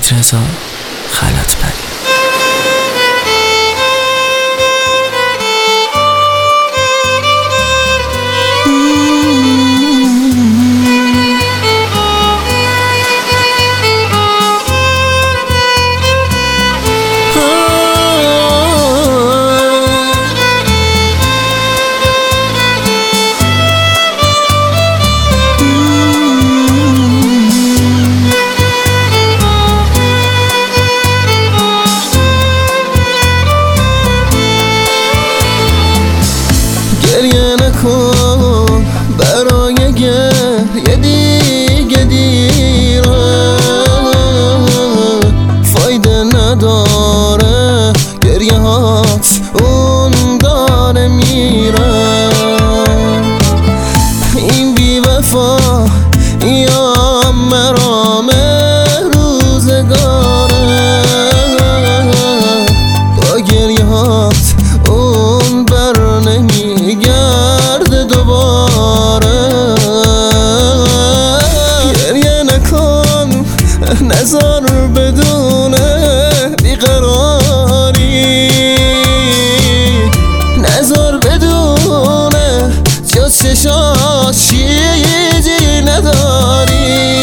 حمیدرضا خلعتبری. گریه نکن برای گریه دیگه دیره، فایده نداره گریه هات اون داره میره. این بی وفا یا مرام روزگاره، با گریه هات اون بر نمیگرده دوباره. گریه نکن نذار بدون بیقراری، نذار بدونه جز چشات چیزی نداری.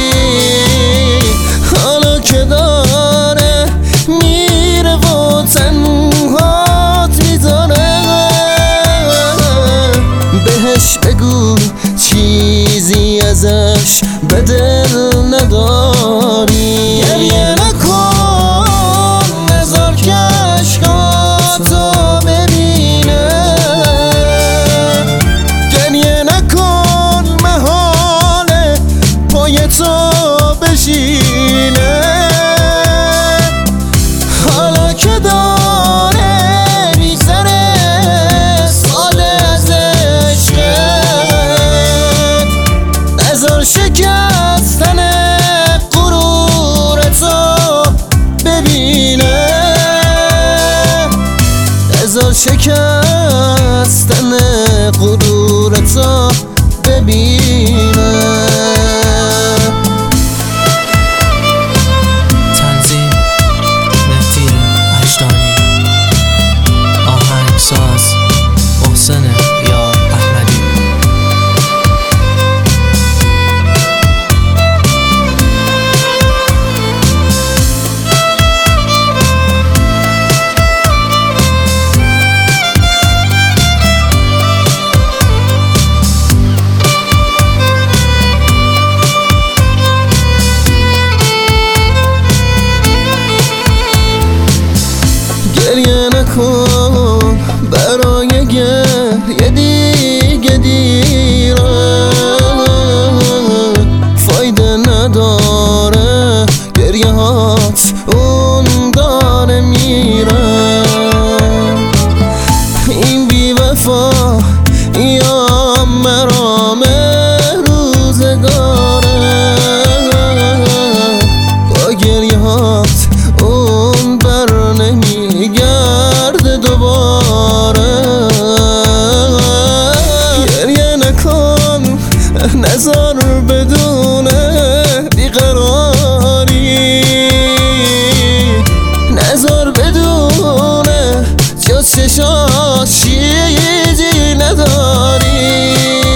حالا که داره میره و تنهات میذاره، بهش بگو چیزی ازش به دل نداری. گریه نکن نذار که عشقاتو ببینه، گریه نکن محاله پای تو بشینه. حالا که داره میگذره سال از عشقت، نذار شکستن غرورتو ببینه، نذار شکستن غرورتو ببینه. تنظیم مهدی اجدانی، آهنگساز محسن یار احمدی. گریه نکن برای گریه دیگه دیره، فایده نداره گریه هات اون داره میره. این بی وفا یا مرام روزگاره، با گریه هات اون بر نمیگرده دوباره. گریه نکن نذار بدون بیقراری، نذار بدونه جز چشات چیزی نداری.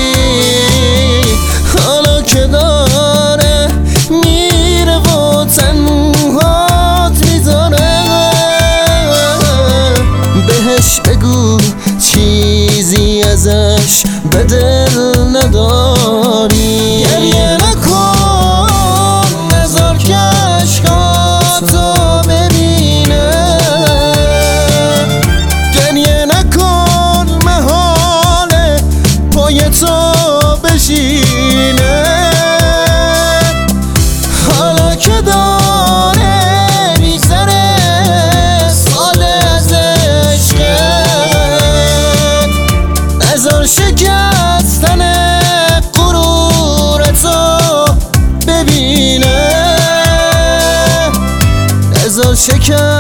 حالا که داره میره و تنهات میذاره، بهش بگو چیزی ازش به دل نداری. گریه نکن نذار که عشقاتو ببینه، گریه نکن محاله پای تو بشینه. حالا که داره میگذره سال از عشقت، نذار شکستن غرورتو ببینه، نذار شکستن